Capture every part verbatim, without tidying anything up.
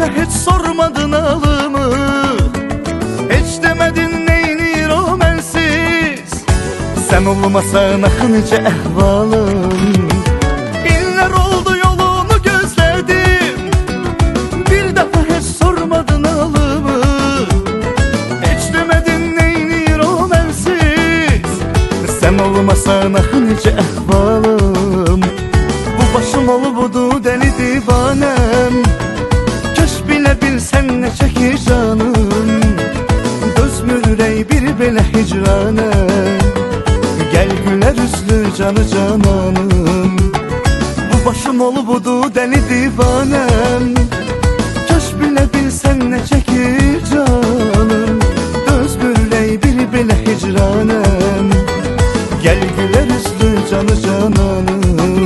dəfə heç sormadın halımı, heç demədin neynir o mənsiz. Sən olmasan axı necə əhvalım, illər oldu yolunu gözlədim. Bir dəfə heç sormadın halımı, heç demədin neynir o mənsiz. Sən olmasan axı necə əhvalım, bu başım olubudu dəli divanəm. Köş bilə bilsən nə çəkir canım, dözmür ürək bir belə hicranə. Gəl gülər üzlü canı cananım, bu başım olubudu dəli divanəm. Köş bilə bilsən nə çəkir canım, dözmür ürək bir belə hicranəm. Gəl gülər üzlü canı cananım.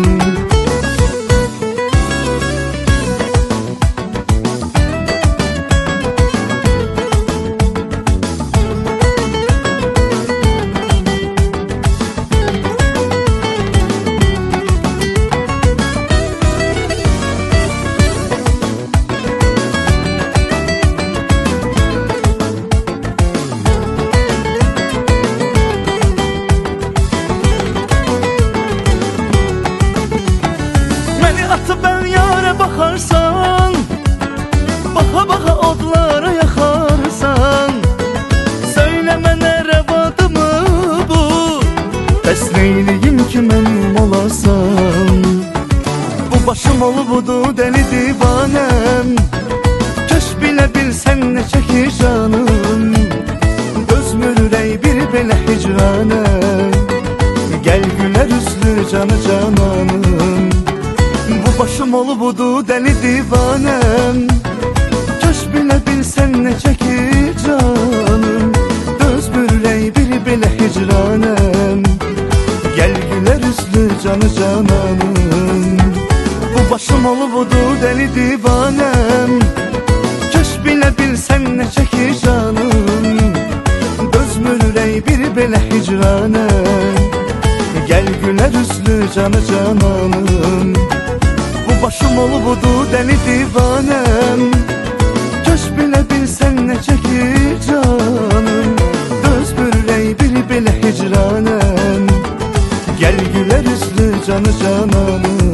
Atıp ben yâre bakarsan, baka baka odlara yakarsan, söylemene revadı mı bu? Bəs neyliyim ki mənim olasam, bu başım olubudu dəli divanəm. Köş bilə bilsən nə çəkir canım, dözmür ürək bir belə hicranə. Gəl gülər üzlü canı cananım, bu başım olubudu dəli divanəm. Köş bilə bilsən nə çəkir canım, dözmür ürək bir belə hicranəm. Gəl gülər üzlü canı cananım, bu başım olubudu dəli divanəm. Köş bilə bilsən nə çəkir canım, dözmür ürək bir belə hicranəm. Gəl gülər üzlü canı cananım, bu başım olubudu dəli divanəm. Köş bilə bilsən nə çəkir canım, dözmür ürək bir belə hicranəm. Gəl gülər üzlü canı cananım.